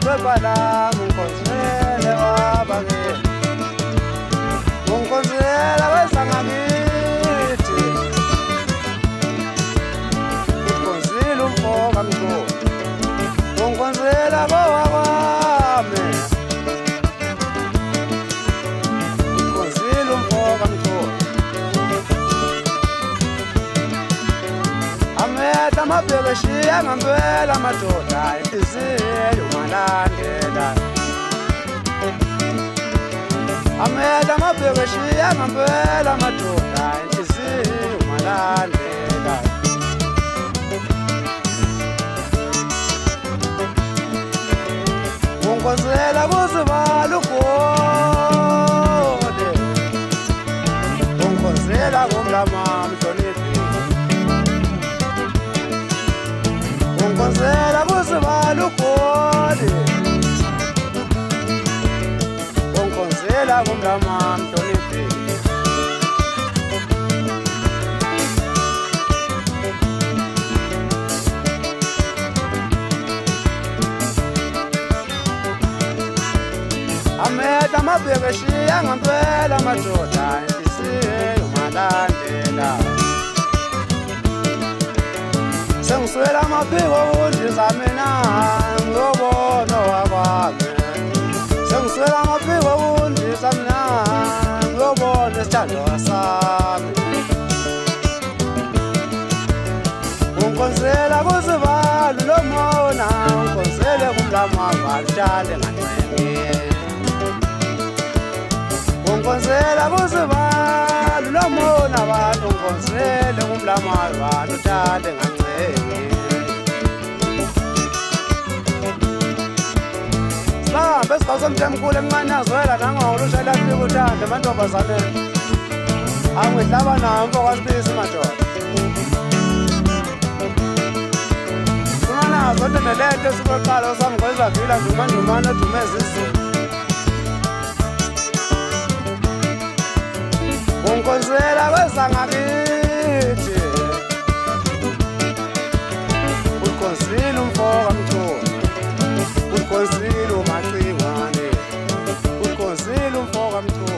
Sebala mungkonsele wabange mungkonsela wesangakithi mungkonsela umfoka mntu mungkonsela kowakwame mungkonsela umfoka mntu amehla amabhekeshiya ngambela amadoda inhliziyo malandela amehla amabhekeshiya ngambela amadoda inhliziyo malandela unkonzela kuzibala ugode unkonzela kumlama mhloniphi unkonzela kuzibala ugode unkonzela kumlama mhloniphi amehla amabhekeshiya ngempela amadoda inhliziyo malandela sengiswela amaphiko undliza mina ngiyobona wakwami sengiswela amaphiko undliza mina ngiyobona isithando sami unkonzela kuzibala lomona unkonzele kumlamava lutshale nganxenye unkonzela kuzibala lomona abantu unkonzele kumlamava lutshale nganxenye sibahambe esigawusemthemkhulu emnqanyazwela nangawolushela fika uthanda amantombazaneni angihlaba namfo kwasibisi madoda zonke nelento esikuqala sami ngwezavila ndumandumane edumeza izulu unkonzela kwesangakithi unkonzile umfoka mthunga unkonzile umacingwane unkonzile umfoka mthunga